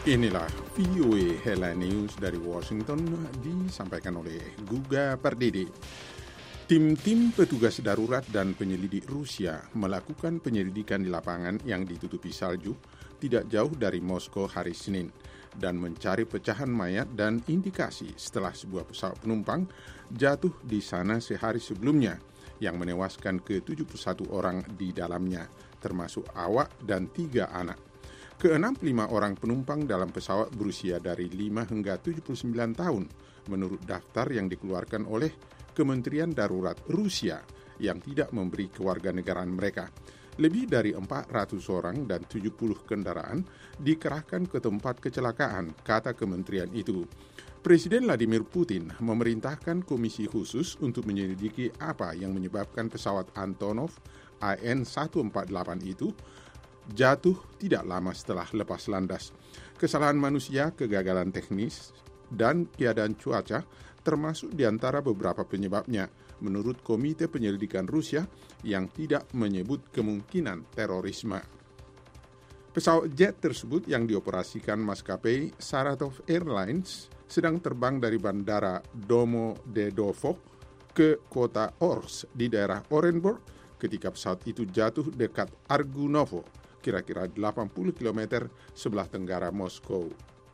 Inilah VOA Headline News dari Washington disampaikan oleh Guga Pardede. Tim-tim petugas darurat dan penyelidik Rusia melakukan penyelidikan di lapangan yang ditutupi salju tidak jauh dari Moskow hari Senin dan mencari pecahan mayat dan indikasi setelah sebuah pesawat penumpang jatuh di sana sehari sebelumnya yang menewaskan ke-71 orang di dalamnya, termasuk awak dan 3 anak. Ke-65 orang penumpang dalam pesawat berusia dari 5 hingga 79 tahun menurut daftar yang dikeluarkan oleh Kementerian Darurat Rusia yang tidak memberi kewarganegaraan mereka. Lebih dari 400 orang dan 70 kendaraan dikerahkan ke tempat kecelakaan, kata kementerian itu. Presiden Vladimir Putin memerintahkan komisi khusus untuk menyelidiki apa yang menyebabkan pesawat Antonov AN-148 itu jatuh tidak lama setelah lepas landas. Kesalahan manusia, kegagalan teknis, dan keadaan cuaca termasuk di antara beberapa penyebabnya, menurut Komite Penyelidikan Rusia yang tidak menyebut kemungkinan terorisme. Pesawat jet tersebut yang dioperasikan maskapai Saratov Airlines sedang terbang dari bandara Domodedovo ke kota Orsk di daerah Orenburg ketika pesawat itu jatuh dekat Argunovo, kira-kira 80 km sebelah tenggara Moskow.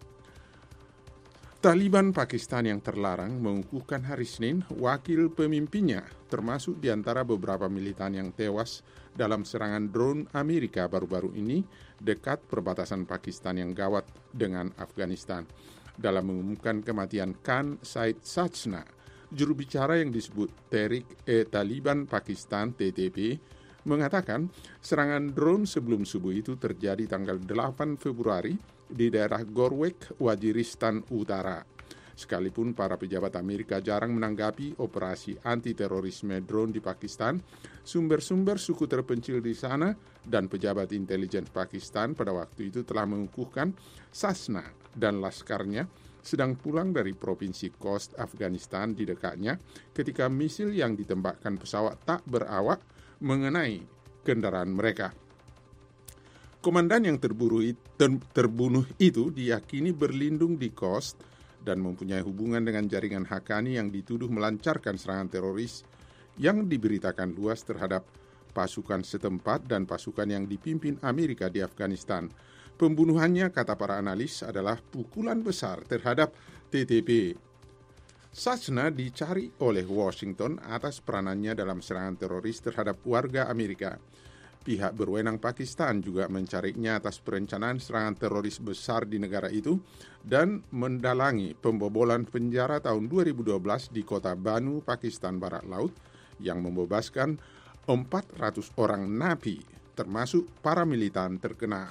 Taliban Pakistan yang terlarang mengukuhkan hari Senin wakil pemimpinnya, termasuk di antara beberapa militan yang tewas dalam serangan drone Amerika baru-baru ini dekat perbatasan Pakistan yang gawat dengan Afghanistan. Dalam mengumumkan kematian Khan Said Sajna, juru bicara yang disebut Tehrik-e-Taliban Pakistan (TTP), mengatakan serangan drone sebelum subuh itu terjadi tanggal 8 Februari di daerah Gorwek, Waziristan Utara. Sekalipun para pejabat Amerika jarang menanggapi operasi anti-terorisme drone di Pakistan, sumber-sumber suku terpencil di sana dan pejabat intelijen Pakistan pada waktu itu telah mengukuhkan Sajna dan laskarnya sedang pulang dari provinsi Khost, Afghanistan di dekatnya ketika misil yang ditembakkan pesawat tak berawak mengenai kendaraan mereka. Komandan yang terbunuh itu diyakini berlindung di Khost dan mempunyai hubungan dengan jaringan Haqqani yang dituduh melancarkan serangan teroris yang diberitakan luas terhadap pasukan setempat dan pasukan yang dipimpin Amerika di Afghanistan. Pembunuhannya, kata para analis, adalah pukulan besar terhadap TTP. Sajna dicari oleh Washington atas peranannya dalam serangan teroris terhadap warga Amerika. Pihak berwenang Pakistan juga mencarinya atas perencanaan serangan teroris besar di negara itu dan mendalangi pembobolan penjara tahun 2012 di kota Banu, Pakistan Barat Laut yang membebaskan 400 orang napi, termasuk para militan terkenal.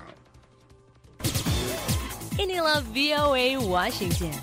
Inilah VOA Washington.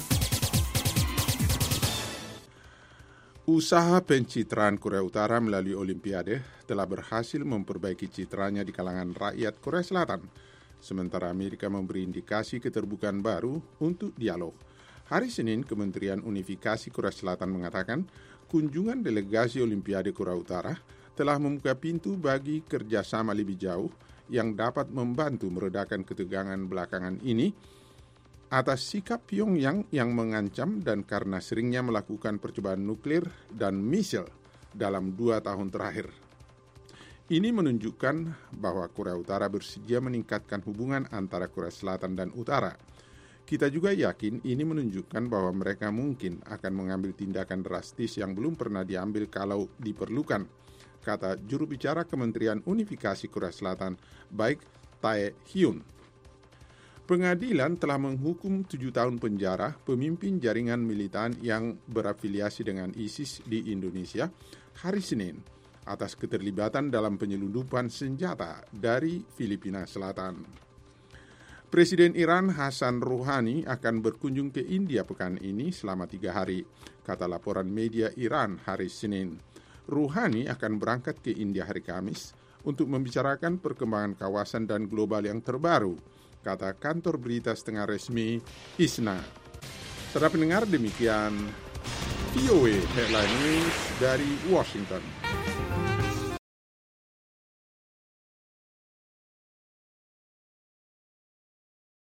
Usaha pencitraan Korea Utara melalui Olimpiade telah berhasil memperbaiki citranya di kalangan rakyat Korea Selatan, sementara Amerika memberi indikasi keterbukaan baru untuk dialog. Hari Senin, Kementerian Unifikasi Korea Selatan mengatakan kunjungan delegasi Olimpiade Korea Utara telah membuka pintu bagi kerjasama lebih jauh yang dapat membantu meredakan ketegangan belakangan ini atas sikap Pyongyang yang mengancam dan karena seringnya melakukan percobaan nuklir dan misil dalam 2 tahun terakhir. Ini menunjukkan bahwa Korea Utara bersedia meningkatkan hubungan antara Korea Selatan dan Utara. Kita juga yakin ini menunjukkan bahwa mereka mungkin akan mengambil tindakan drastis yang belum pernah diambil kalau diperlukan, kata juru bicara Kementerian Unifikasi Korea Selatan, Baek Tae-hyun. Pengadilan telah menghukum 7 tahun penjara pemimpin jaringan militan yang berafiliasi dengan ISIS di Indonesia hari Senin atas keterlibatan dalam penyelundupan senjata dari Filipina Selatan. Presiden Iran Hassan Rouhani akan berkunjung ke India pekan ini selama 3 hari, kata laporan media Iran hari Senin. Rouhani akan berangkat ke India hari Kamis untuk membicarakan perkembangan kawasan dan global yang terbaru, kata kantor berita setengah resmi ISNA. Saudara pendengar, demikian VOA Headline News dari Washington.